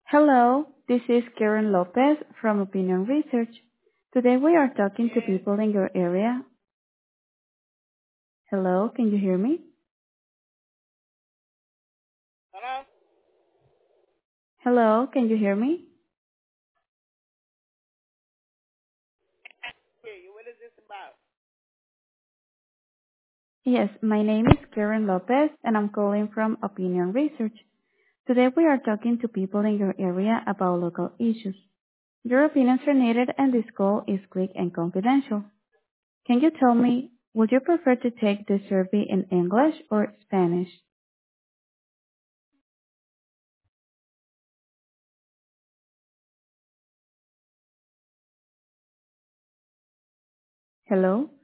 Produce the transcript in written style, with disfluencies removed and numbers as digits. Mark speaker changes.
Speaker 1: Hello, this is Karen Lopez from Opinion Research. Today we are talking to people in your area. Hello, can you hear me?
Speaker 2: Hello?
Speaker 1: Hello, can you hear me?
Speaker 2: Hear you. What is this about?
Speaker 1: Yes, my name is Karen Lopez and I'm calling from Opinion Research. Today we are talking to people in your area about local issues. Your opinions are needed and this call is quick and confidential. Can you tell me, would you prefer to take this survey in English or Spanish? Hello?